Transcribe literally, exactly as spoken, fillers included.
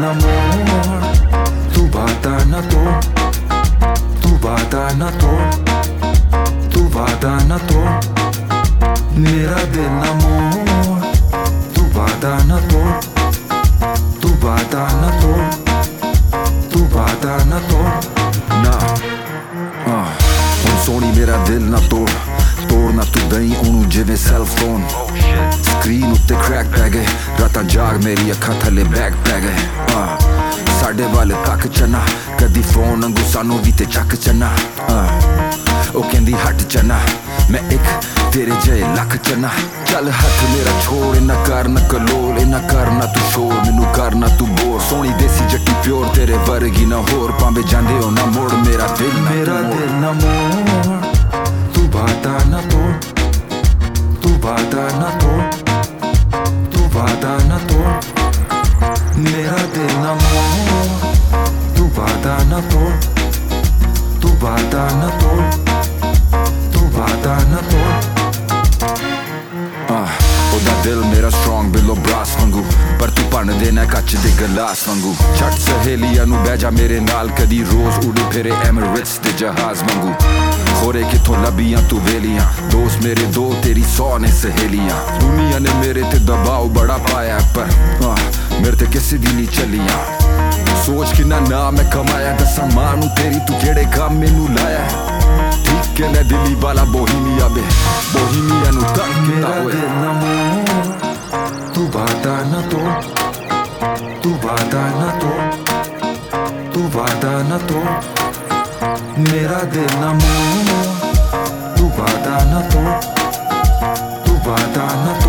न मोड़, तू वादा न तोड़, तू वादा न तोड़, तू वादा न तोड़, मेरा दिल न मोड़, तू वादा न तोड़, तू वादा न तोड़, तू वादा न तोड़ ना। हुण सोनी मेरा दिल ना तोड़, तोड़ना तू दई ओनू जिवें सेल फोन। स्क्रीन उत्ते क्रैक पै गए, रातां जाग मेरी अखां थल्ले बैग पै गए। साडे वाले तक चना, कदी फोन अंगू सानू भी ते चक चना। ओ कहंदी हट चना, मैं एक तेरे जय लख चना। चल हथ मेरा छोड़, इन्ना कर ना कलोल, इन्ना कर ना तू शोर, मैनू कर ना तू बोर। सोनी देसी जट्टी प्योर, तेरे वर्गी ना होर, भावें जांदे हो ना मोड़, मेरा दिल ना मेरा दिल ना मोड़, तू वादा न तोड़, तू वादा न तोड़, तू वादा न तोड़, मेरा दिल न मोड़, तू वादा न तोड़, तू वादा न तोड़, तू वादा न तोड़। ओदा दिल मेरा स्ट्रॉन्ग बिलो ब्रास वांगू, पर तू भन देना कच दे गलास वांगू। छट सहेलिया नू बह जा मेरे नाल, कदी रोज उड़ फिरे एमिरेट्स दे जहाज वांगू। खोरे किथों लभियां तू वेलियां, दोस्त मेरे दो तेरी सौ ने सहेलियां। दुनिया ने मेरे ते दबाव बड़ा पाया, पर आ, मेरे ते किसी दी नहीं चलियां। सोच किन्ना नाम मैं कमाया, दसा मानू तेरी तू केड़े काम मैनू लाया। ठीक है मैं दिल्ली वाला बोहीमिया बे, बोहीमिया नू तंग कीता होए। मेरा दिल ना मोड़, तू वादा न तोड़, तू वादा न तोड़, तू वादा न तोड़, मेरा दिल न मोड़, तू वादा न तोड़, तू वादा न